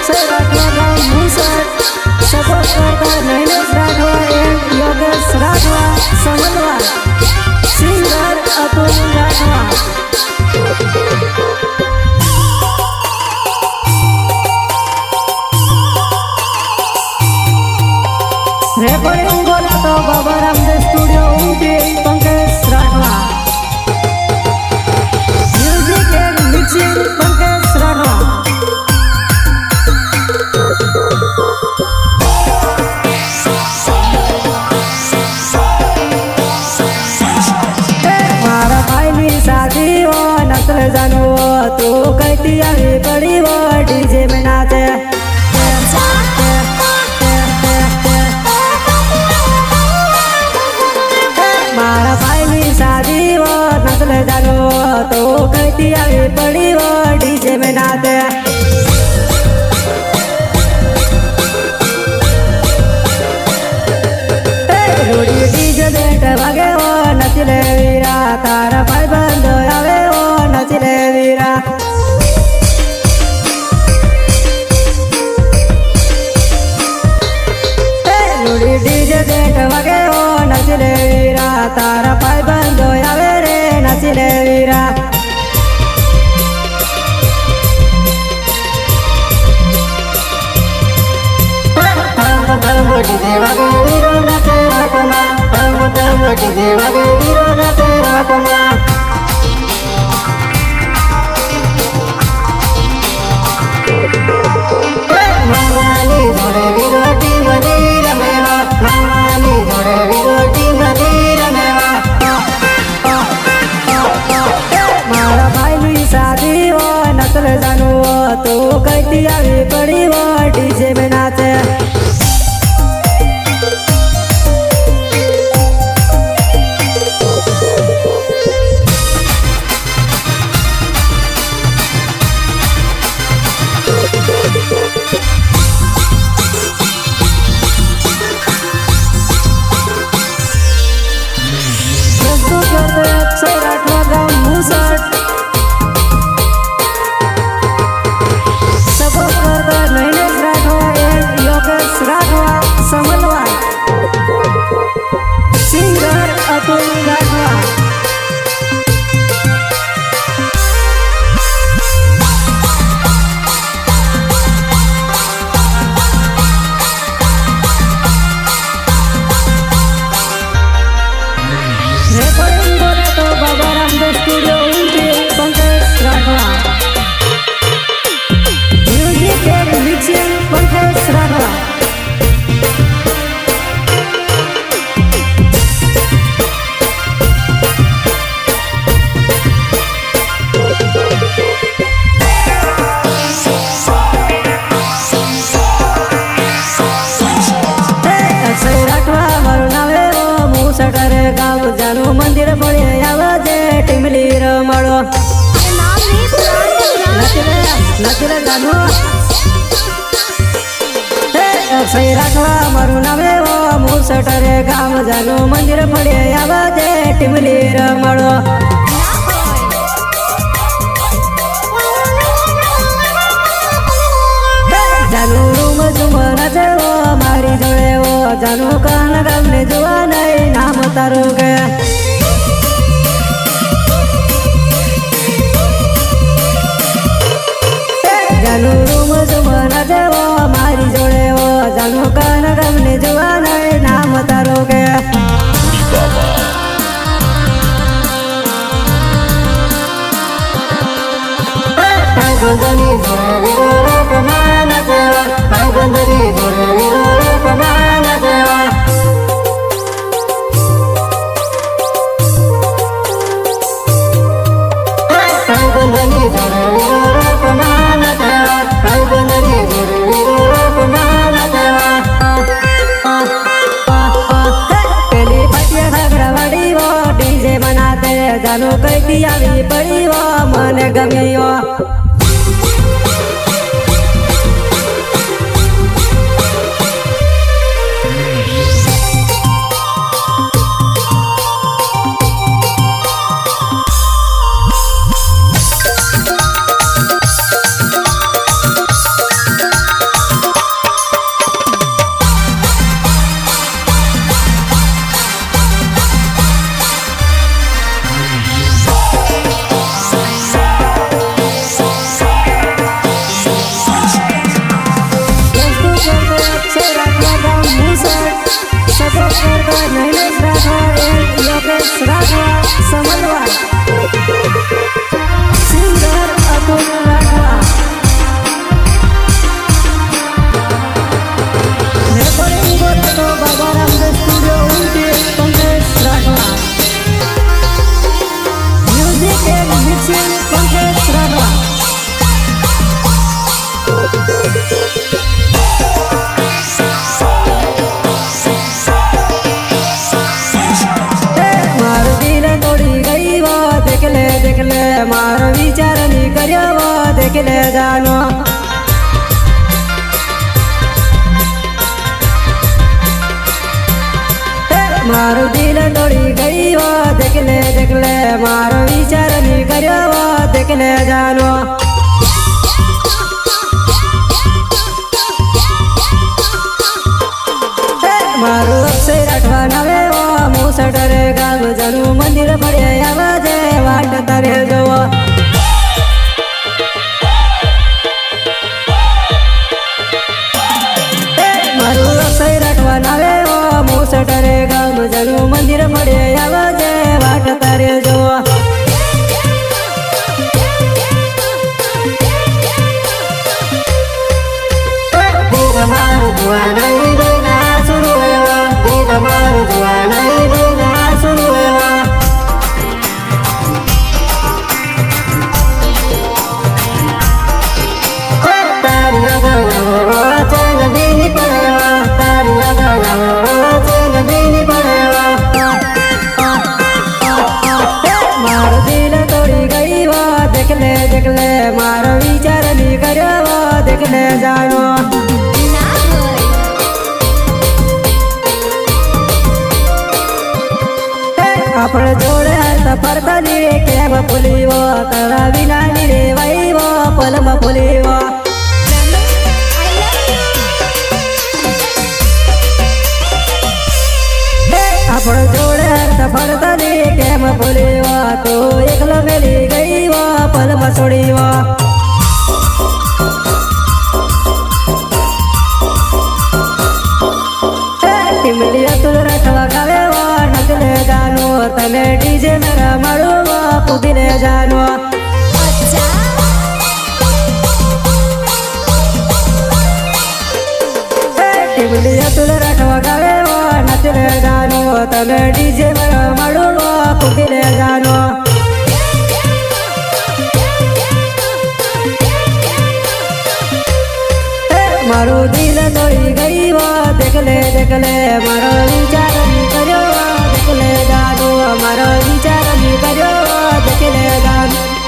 अक्षय राठवा गाँव मुसट सपोर्ट करता नैनेश राठवा एंड योगेश राठवा समलवा सिंगर अतुल राठवा रेकॉर्डिंग बोला तो बाबा रामदेव स्टूडियो उमटी Pankaj Rathwa music and mixing Pankaj Rathwa मारा भाई शादी हो नस्ल जानू तू कहती अभी बड़ी वो डीजे में नाचे मारा भाई शादी हो नस्ल जानू तू कहती अभी बड़ी वो डीजे में नाचे डीजे देख भागे वो नचले वीरा तारा भाई बंद आवे वो नचले वीरा डीजे देख भागे वो नचले वीरा तारा भाई बंद आवे रे नचले वीरा डीजे भागे वीरो नचे राखना डीजे भागे वीरो नचे राखना मामानी जोड़े विरोटी बनी रमेवा मामानी जोड़े विरोटी बनी रमेवा मारा भाई शादी हो नस्ल जानू तू कहती अभी बड़ी वो डीजे में नाचे अक्षय राठवा गाँव मुसट सपोर्ट करता नैनेश राठवा एंड योगेश राठवा समलवा सिंगर अतुल राठवा रेकॉर्डिंग बोला तो बाबा रामदेव स्टूडियो उमटी Pankaj Rathwa music and mixing Pankaj Rathwa Akshay Rathwa मारू नावे ओ मुसट रे गाँव जानू मंदिर पड़े आवाजे टिमली रमड़ो नचले जानू अक्षय राठवा मारू नावे ओ मुसट रे गाँव जानू मंदिर पड़े आवाजे टिमली रमड़ो जानू रूम झूम नचे वो मारी जोड़े वो जानू कान गमने जुआ नहीं नाम तारू के जानू रूम झूम नचे वो मारी जोड़े वो जानू कान गमने जुआ नहीं नाम तारू के गंदनी जोड़े वीरो कमान देवा गंदनी जोड़े वीरो कमान देवा गंदनी जोड़े वीरो कमान देवा गंदनी जोड़े वीरो कमान देवा पहली पटिया घगरा बड़ी वो डीजे बनाते जानू कहती अभी बड़ी वो मन गमी वो देख ले जानो मारो दिल तोड़ी गई वो देख ले मारो विचार नहीं करियो वो देख ले जानो मारो अक्षर अठवानावे वो मुसट रे गाम जनु मंदिर पड़े आवाजे वाट तारे जो मारो अक्षर अठवानावे वो मुसट रे गाम जनु मंदिर पड़े आवाजे वाट तारे जो मारो जुआ नहीं देना शुरू हुआ मारो जुआ नहीं देना शुरू हुआ तारी लगाओ चल देनी पड़ेगा तारी लगाओ चल देनी पड़ेगा मारो दिल तोड़ी गई वो देख ले मारो विचार नहीं करो वो देख ले जानो अपने जोड़े हाथ फरता नीरे केम फुलीवो करा बिना नीरे वहीवो पलम फुलीवो अपने जोड़े हाथ फरता नीरे केम फुलीवो तो एकलो मिली गई वो पलम छोड़ीवो टिमलिया तुल रटवा गावे वो नचले जानो तने डीजे मेरा मारो वो कुदिले जानो टिमलिया तुल रटवा गावे वो नचले जानो तने डीजे मेरा मारो वो कुदिले जानो मारो दिल तोड़ी गई वो देख ले मारो विचार नहीं करो देख ले जानो मारो विचार नहीं करो देख ले जानो